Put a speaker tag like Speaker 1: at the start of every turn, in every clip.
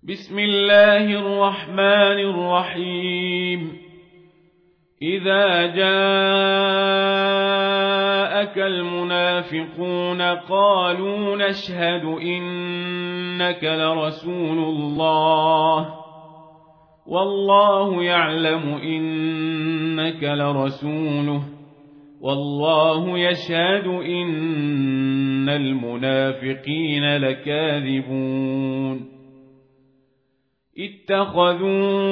Speaker 1: بسم الله الرحمن الرحيم. إذا جاءك المنافقون قالوا نشهد إنك لرسول الله والله يعلم إنك لرسوله والله يشهد إن المنافقين لكاذبون. اتخذوا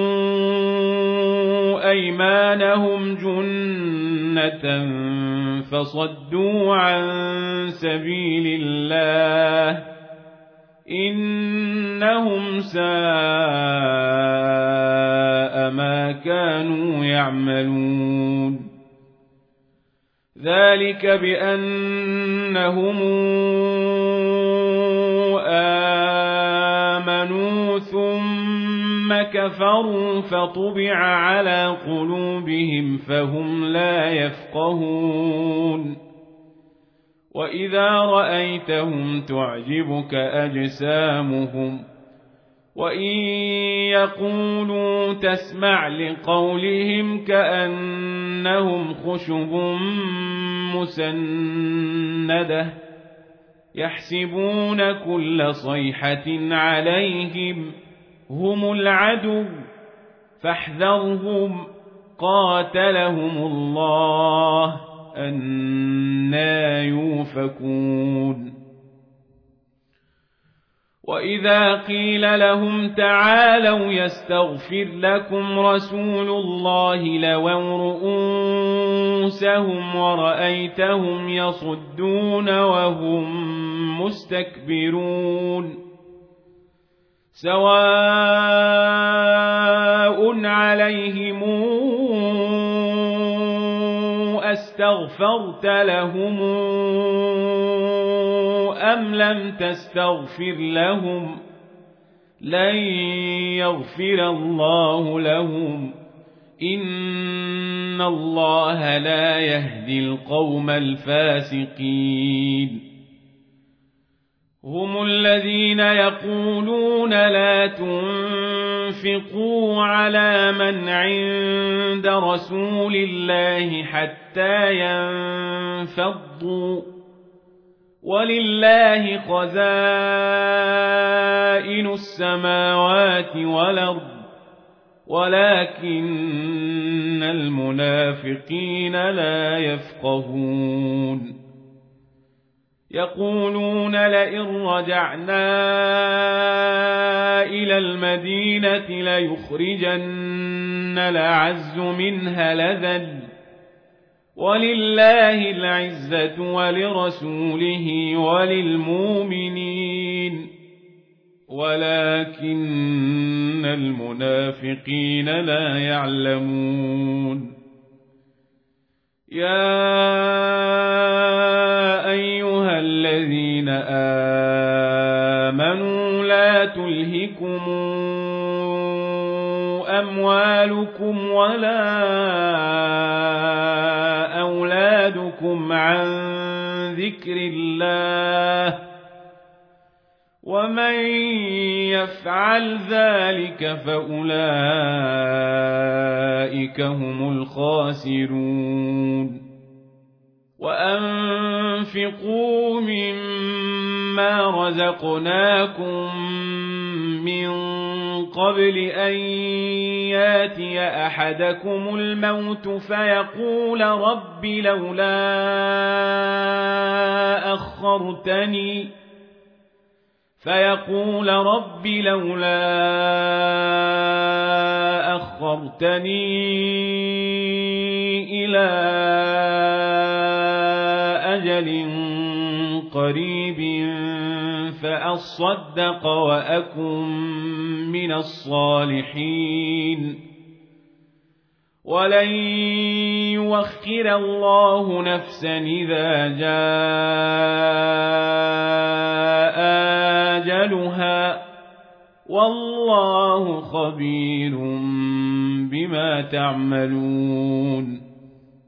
Speaker 1: أيمانهم جنة فصدوا عن سبيل الله إنهم ساء ما كانوا يعملون. ذلك بأنهم آمنوا ثم كفروا فطبع على قلوبهم فهم لا يفقهون. وإذا رأيتهم تعجبك أجسامهم وإن يقولوا تسمع لقولهم كأنهم خشب مسندة يحسبون كل صيحة عليهم هم العدو فاحذرهم قاتلهم الله أنى يؤفكون. وإذا قيل لهم تعالوا يستغفر لكم رسول الله لووا رؤوسهم ورأيتهم يصدون وهم مستكبرون. سواء عليهم أستغفرت لهم أم لم تستغفر لهم لن يغفر الله لهم إن الله لا يهدي القوم الفاسقين. هم الذين يقولون لا تنفقوا على من عند رسول الله حتى ينفضوا ولله خزائن السماوات والأرض ولكن المنافقين لا يفقهون. يقولون لئن رجعنا إلى المدينة ليخرجن الأعز منها الأذل ولله العزة ولرسوله وللمؤمنين ولكن المنافقين لا يعلمون. يا أيها الذين آمنوا لا تلهكم أموالكم ولا أولادكم عن ذكر الله ومن يفعل ذلك فأولئك هم الخاسرون. وأنفقوا مما رزقناكم من قبل أن ياتي أحدكم الموت فيقول رب لولا أخرتني إلى أجل قريب فأصدق وأكن من الصالحين ولن يؤخر الله نفسا إذا جاء أجلها والله خبير بما تعملون.